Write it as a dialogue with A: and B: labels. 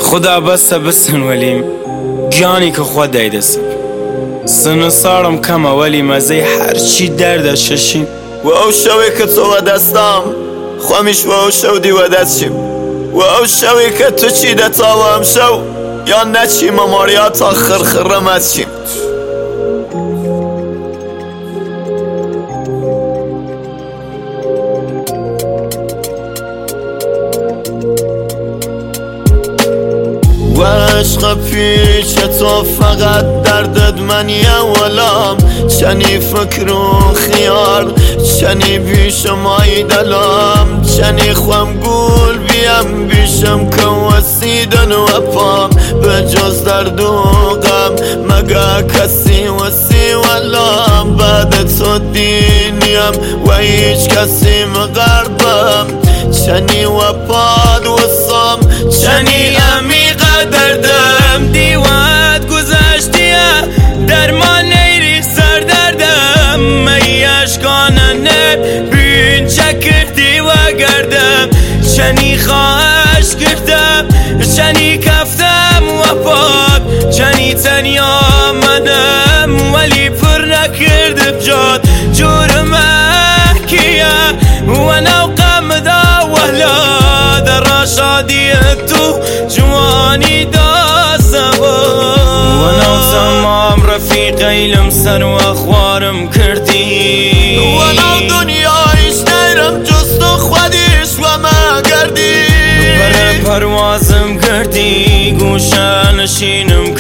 A: خدا بەسە بسنوەلیم گیانی کە خوا دایدەسم سن ساڵم کەمە وەلی مەزەی هەرچی دەردە شەشیم
B: و ئەو شەوێک کە تۆوە دەستام خۆمیش و ئەو شەو دیوە دەچیم و ئەو شەوێک کە تو چی دەتاوە ئەم شەو یان نەچی مەمۆریا تا خڕخڕە مەچیم عشق پیش تو فقط دردت منی اولم چنی فکر و خیال چنی پیشم ای دلم چنی خوام گول بیم بیشم که وسیدن و پام به جز درد و غم مگه کسی وسی ولم بعد تو دینیم و هیچ کسی مغربم چنی وپاد وصام چنی عمیق دردم دیوات گذشتیه درمان نیری سر دردم می اشکانه نب بین چکردی و گردم چنی خواهش کردم چنی کفتم و پاد چنی تنیا آمدم ولی پر نکرد بجاد جرمه کیه و نوقم دا وهلا در شادی تو جوانی دا سبا و نو تمام رفیقی لمسر و اخوارم کردی و نو دنیایش نیرم جست و خودیش و ما گردی
A: بر پروازم کردی گوشه نشینم